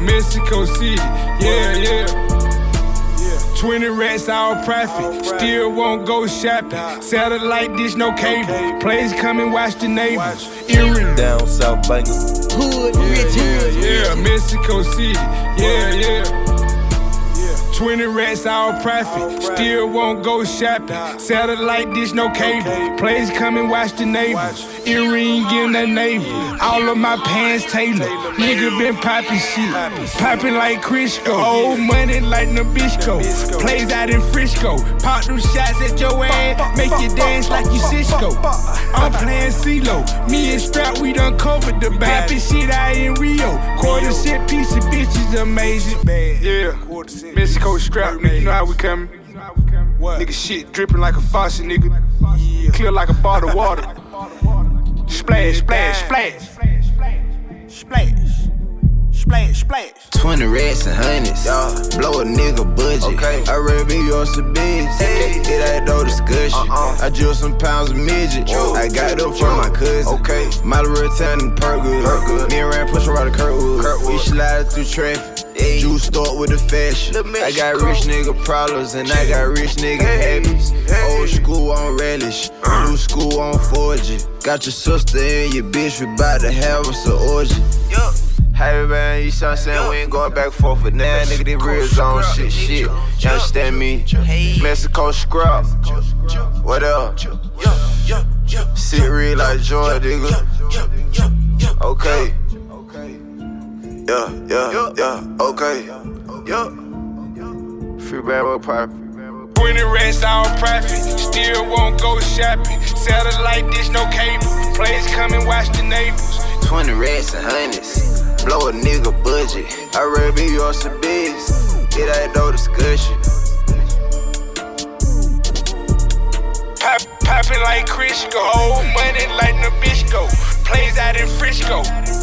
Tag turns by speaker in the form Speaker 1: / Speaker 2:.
Speaker 1: Mexico City, yeah. 20 rats, all profit. Still won't go shopping. Satellite dish, no cable. Plays come and watch the neighbors. Earring
Speaker 2: down South Bank.
Speaker 3: Hood, rich hood.
Speaker 1: Yeah, Mexico City, yeah. 20 rats, all profit. Still won't go shopping. Satellite dish, no cable. Plays come and watch the neighbors. Earring in the neighbor. All of my pants tailored. Nigga been poppin' shit. Poppin' like Crisco. Old money like Nabisco. Plays out in Frisco. Pop them shots at your ass. Make you dance like you Cisco. I'm playing CeeLo. Me and Strap, we done covered the bappy shit out in Rio. Quarter cent piece of bitches amazing. Yeah. Mexico Strap, nigga, you know how we coming. Nigga shit dripping like a faucet, nigga. Clear like a bottle of water. Splash, splash, splash. Splash. Splash, splash.
Speaker 3: 20 rats and hundreds. Blow a nigga budget.
Speaker 2: Okay.
Speaker 3: I read me on some biz. It ain't no discussion. I drew some pounds of midget. I got them from my cousin.
Speaker 2: Okay.
Speaker 3: Miley Return and Perkwood. Me and Rand push around the Kirkwood. We slide through traffic. Juice start with the fashion. I got rich nigga problems and I got rich nigga habits. Old school on relish, new school on forging. Got your sister and your bitch, we bout to have us an orgy. Hey man, you see what I'm saying? We ain't going back and forth for now, nigga. This real zone shit. You understand me? Mexico scrap. What up? Sit real like joy, nigga. Okay. Yeah, okay. Free barrel pipe.
Speaker 1: 20 rats, all profit. Still won't go shopping. Satellite dish, no cable. Plays come and watch the neighbors.
Speaker 3: 20 rats and hundreds. Blow a nigga budget. I read me on some biz. It ain't no discussion.
Speaker 1: Poppin' like Crisco. Old money like Nabisco. Plays out in Frisco.